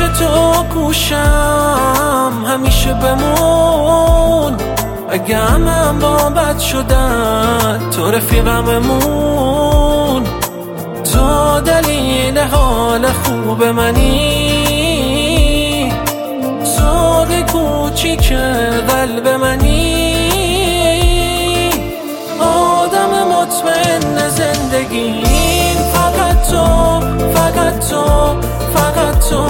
تو گوشم همیشه بمون. اگه همم با بد شدن تو رفیقممون. تو دلیل حال خوب منی، ذوق کوچیک قلب منی. آدم مطمئن زندگیم فقط تو، فقط تو، فقط تو.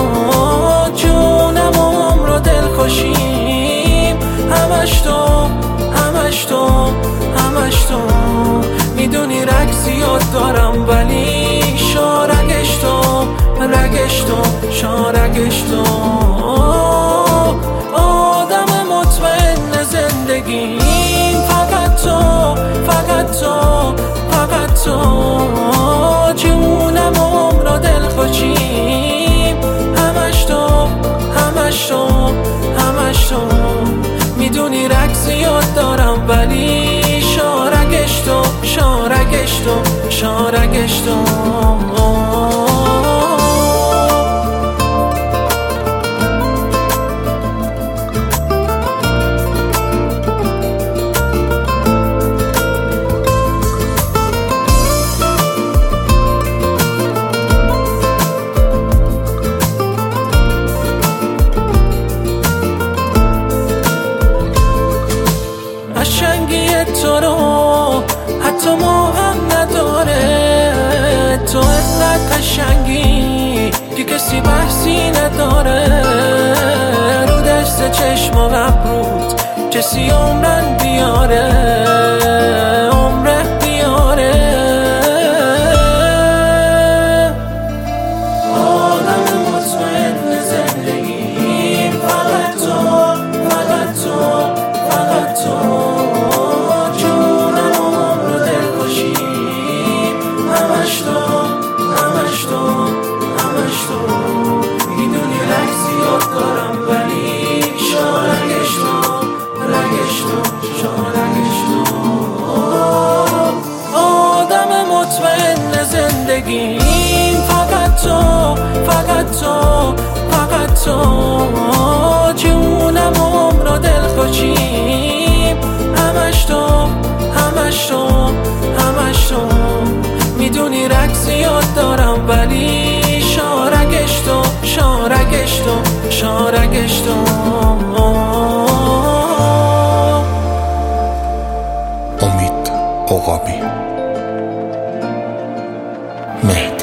جونم عمر و دلخوشیم همش تو، همش تو، همش تو. میدونی رگ زیاد دارم ولی شارگش تو، رگش تو، شارگش تو. آدم مطمئن زندگیم فقط تو، فقط تو، فقط تو. جونم عمر و دلخوشیم همش تو، همش تو، همش تو. میدونی رگ زیاد دارم ولی شارگش تو، شارگش تو، شارگش تو. قشنگی تو رو حتی ما هم نداره. تو انقدر قشنگی که کسی بحثی نداره. رو دست چشم و ابروت کسی عمرن بیاره، عمره بیاره. آدم مطمئن زندگی فقط تو، فقط تو، فقط تو. همش تو، همش تو، همش تو. میدونی رگ زیاد دارم ولی شارگش تو، رگش تو، شارگش تو. آدم مطمئن زندگیم فقط تو، فقط تو، فقط تو. جونم عمر و دلخوشیم همش تو، همش تو، همش تو. میدونی رگ زیاد دارم ولی شارگش تو، شارگش تو، شارگش تو. امید عقابی. مهر